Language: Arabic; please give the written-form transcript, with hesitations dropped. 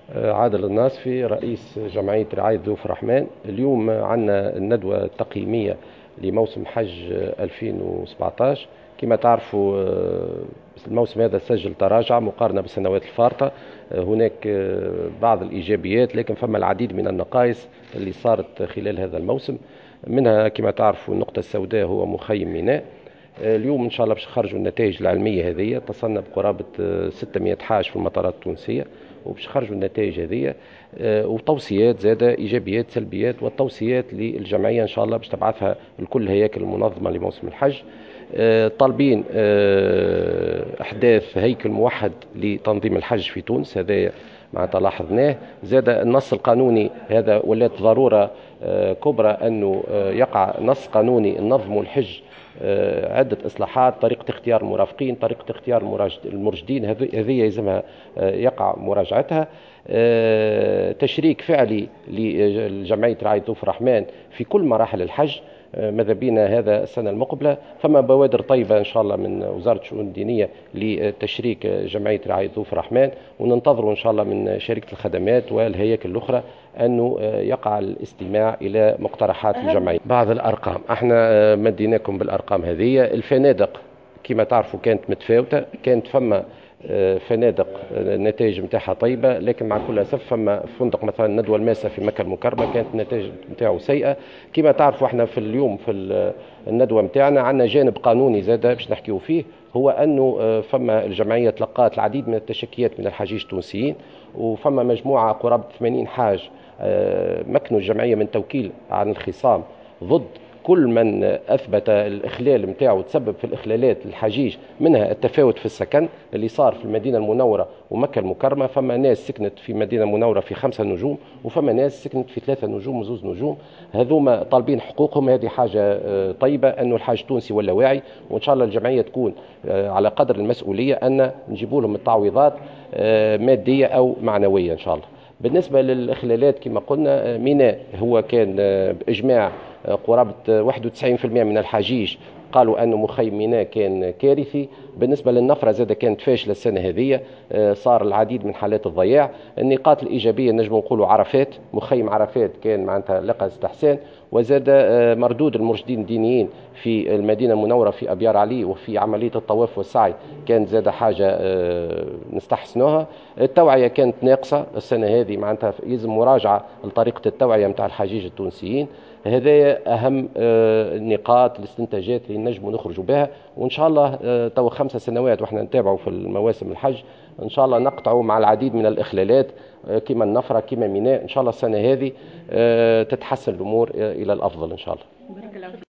عادل الناصفي، رئيس جمعية رعاية ضيوف الرحمن. اليوم عندنا الندوة التقييمية لموسم حج 2017. كما تعرفوا الموسم هذا سجل تراجع مقارنة بالسنوات الفارطة. هناك بعض الإيجابيات، لكن فما العديد من النقائص اللي صارت خلال هذا الموسم. منها كما تعرفوا النقطة السوداء هو مخيم ميناء. اليوم ان شاء الله باش نخرجوا النتائج العلميه هذه. اتصلنا بقرابه 600 حاج في المطارات التونسيه، وباش نخرجوا النتائج هذه وتوصيات زاده، ايجابيات سلبيات، والتوصيات للجمعيه ان شاء الله باش تبعثها لكل الهياكل المنظمه لموسم الحج. طالبين احداث هيكل موحد لتنظيم الحج في تونس، هذا معناتها لاحظناه. زاد النص القانوني هذا ولات ضروره كبرى انه يقع نص قانوني ننظم الحج. عدة إصلاحات، طريقة اختيار المرافقين، طريقة اختيار المرشدين، هذه يلزمها يقع مراجعتها. تشريك فعلي لجمعية رعاية ضيوف الرحمن في كل مراحل الحج، ماذا بينا هذا السنة المقبلة. فما بوادر طيبة إن شاء الله من وزارة الشؤون الدينية لتشريك جمعية رعاية ضيوف الرحمن، وننتظر إن شاء الله من شركة الخدمات والهياكل الأخرى أنه يقع الاستماع إلى مقترحات الجمعية. بعض الأرقام احنا مديناكم بالأرقام هذه. الفنادق كما تعرفوا كانت متفاوتة، كانت فما فنادق النتائج نتاعها طيبه، لكن مع كل اسف فما فندق مثلا ندوه الماسه في مكه المكرمه كانت النتائج نتاعو سيئه. كما تعرفوا احنا في اليوم في الندوه نتاعنا عندنا جانب قانوني زاد باش نحكيو فيه، هو انه فما الجمعيه تلقات العديد من التشكيات من الحجيج التونسيين، وفما مجموعه قرابه 80 حاج مكنوا الجمعيه من توكيل عن الخصام ضد كل من اثبت الاخلال نتاعو وتسبب في الاخلالات الحجيج، منها التفاوت في السكن اللي صار في المدينه المنوره ومكه المكرمه. فما ناس سكنت في المدينه المنوره في 5 نجوم، وفما ناس سكنت في 3 نجوم و2 نجوم. هذوما طالبين حقوقهم. هذه حاجه طيبه انه الحاج التونسي ولا واعي، وان شاء الله الجمعيه تكون على قدر المسؤوليه ان نجيبوا لهم التعويضات ماديه او معنويه ان شاء الله. بالنسبه للاخلالات كما قلنا، ميناء هو كان باجماع قرابة 91% من الحجيج قالوا أن مخيم ميناء كان كارثي. بالنسبة للنفرة زاد كانت فاشلة السنة هذه، صار العديد من حالات الضياع. النقاط الإيجابية نجم نقولوا عرفات، مخيم عرفات كان معناتها لقى استحسان. وزاد مردود المرشدين الدينيين في المدينة المنورة في أبيار علي وفي عملية الطواف والسعي كانت زاد حاجة نستحسنوها. التوعية كانت ناقصة السنة هذه، معناتها يلزم مراجعة لطريقة التوعية متاع الحجيج التونسيين. هذا أهم النقاط الاستنتاجات اللي نجموا نخرجوا بها. وإن شاء الله تو 5 سنوات وإحنا نتابعوا في المواسم الحج، إن شاء الله نقطعوا مع العديد من الإخلالات كما النفرة كما ميناء. إن شاء الله السنة هذه تتحسن الأمور إلى الأفضل إن شاء الله.